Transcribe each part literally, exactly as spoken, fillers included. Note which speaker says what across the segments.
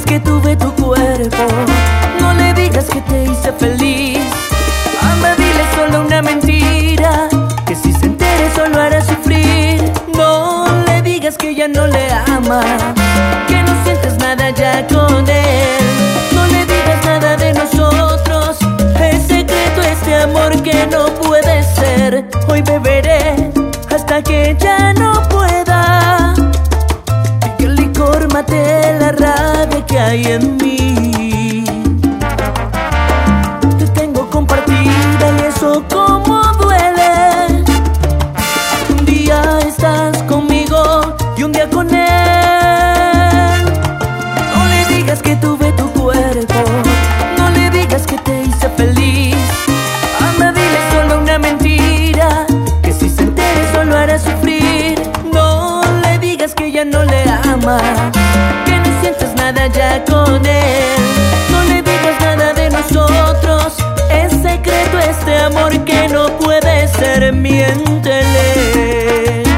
Speaker 1: que tuve tu cuerpo, no le digas que te hice feliz. Anda, dile solo una mentira, que si se entere solo hará sufrir. No le digas que ya no le amas, que no sientes nada ya con él. No le digas nada de nosotros, es secreto este amor que no puede ser. Hoy beberé hasta que ya no pueda, y que el licor mate la rabia que hay en mí. Te tengo compartida y eso como duele. Un día estás conmigo y un día con él. No le digas que tuve tu cuerpo, no le digas que te hice feliz. Anda, dile solo una mentira, que si se entere solo hará sufrir. No le digas que ya no le amas, que no sientes nada ya con él. No le digas nada de nosotros, es secreto este amor que no puede ser. Miéntele.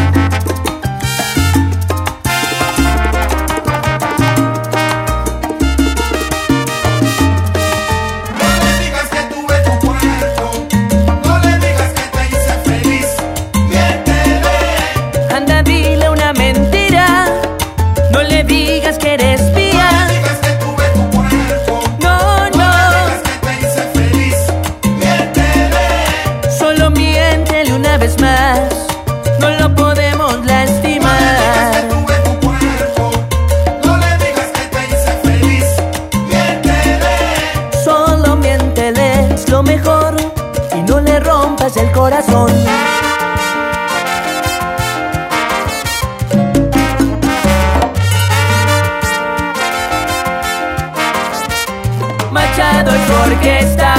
Speaker 1: Anda, dile una mentira, no le digas que eres mía.
Speaker 2: No le digas que tuve tu cuerpo,
Speaker 1: No,
Speaker 2: no
Speaker 1: no,
Speaker 2: le digas que te hice feliz. Miéntele.
Speaker 1: solo miéntele una vez más, no lo podemos
Speaker 2: No le digas que
Speaker 1: lastimar.
Speaker 2: tuve tu cuerpo, no le digas que te hice feliz. Miéntele.
Speaker 1: Solo miéntele, es lo mejor, y no le rompas el corazón. Machado es porque está